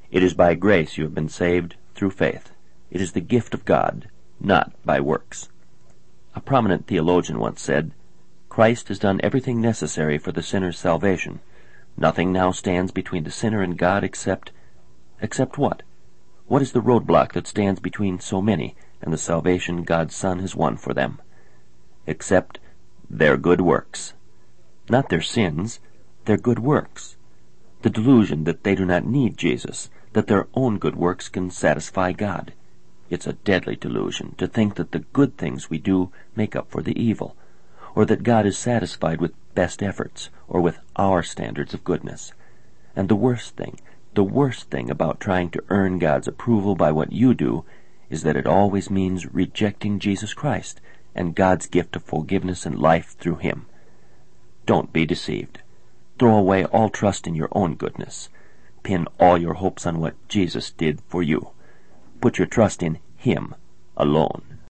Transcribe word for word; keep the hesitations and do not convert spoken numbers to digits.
It is by grace you have been saved through faith. It is the gift of God, not by works. A prominent theologian once said, "Christ has done everything necessary for the sinner's salvation. Nothing now stands between the sinner and God except... Except what? What is the roadblock that stands between so many and the salvation God's Son has won for them? Except their good works. Not their sins, their good works. The delusion that they do not need Jesus, that their own good works can satisfy God. It's a deadly delusion to think that the good things we do make up for the evil, or that God is satisfied with best efforts or with our standards of goodness. And the worst thing, the worst thing about trying to earn God's approval by what you do is that it always means rejecting Jesus Christ and God's gift of forgiveness and life through Him. Don't be deceived. Throw away all trust in your own goodness. Pin all your hopes on what Jesus did for you. Put your trust in Him alone.